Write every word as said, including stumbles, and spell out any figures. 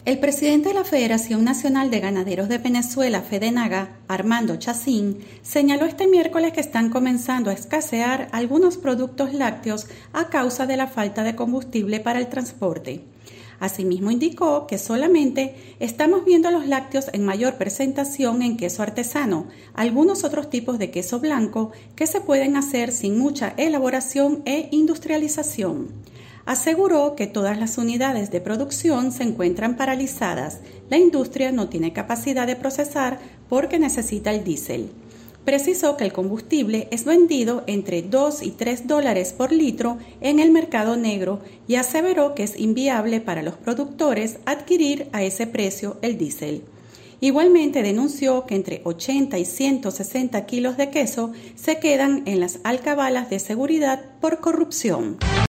El presidente de la Federación Nacional de Ganaderos de Venezuela, FEDENAGA, Armando Chacín, señaló este miércoles que están comenzando a escasear algunos productos lácteos a causa de la falta de combustible para el transporte. Asimismo indicó que solamente estamos viendo los lácteos en mayor presentación en queso artesano, algunos otros tipos de queso blanco que se pueden hacer sin mucha elaboración e industrialización. Aseguró que todas las unidades de producción se encuentran paralizadas. La industria no tiene capacidad de procesar porque necesita el diésel. Precisó que el combustible es vendido entre dos y tres dólares por litro en el mercado negro y aseveró que es inviable para los productores adquirir a ese precio el diésel. Igualmente denunció que entre ochenta y ciento sesenta kilos de queso se quedan en las alcabalas de seguridad por corrupción.